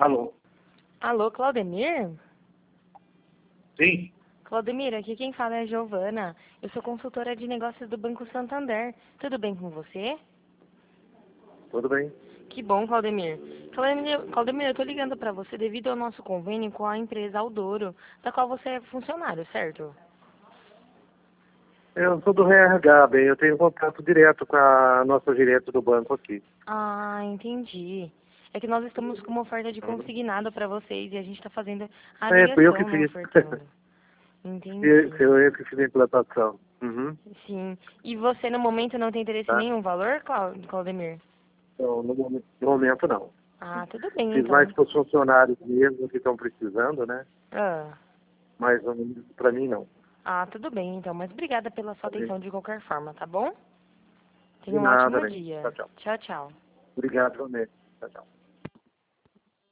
Alô? Alô, Claudemir? Sim? Claudemir, aqui quem fala é a Giovana. Eu sou consultora de negócios do Banco Santander. Tudo bem com você? Tudo bem? Que bom, Claudemir. Claudemir, eu tô ligando pra você devido ao nosso convênio com a empresa Aldouro, da qual você é funcionário, certo? Eu sou do RH, bem, eu tenho contato direto com a nossa gerente do banco aqui. Ah, entendi. É que nós estamos com uma oferta de Uhum. consignado pra vocês e a gente tá fazendo a Fui eu que ligação, né, fiz. ofertando. Entendi. Eu que fiz a implantação. Uhum. Sim. E você, no momento, não tem interesse em Tá? nenhum valor, Claudemir? Então, no momento não. Ah, tudo bem, Fiz mais então. para os funcionários mesmo que estão precisando, né? Ah. Mas para mim não. Ah, tudo bem, então. Mas obrigada pela sua Tá bem? atenção de qualquer forma, tá bom? De Tenha um nada, ótimo bem. Tchau, dia. tchau. Tchau, tchau. Obrigado, realmente. Tchau, tchau.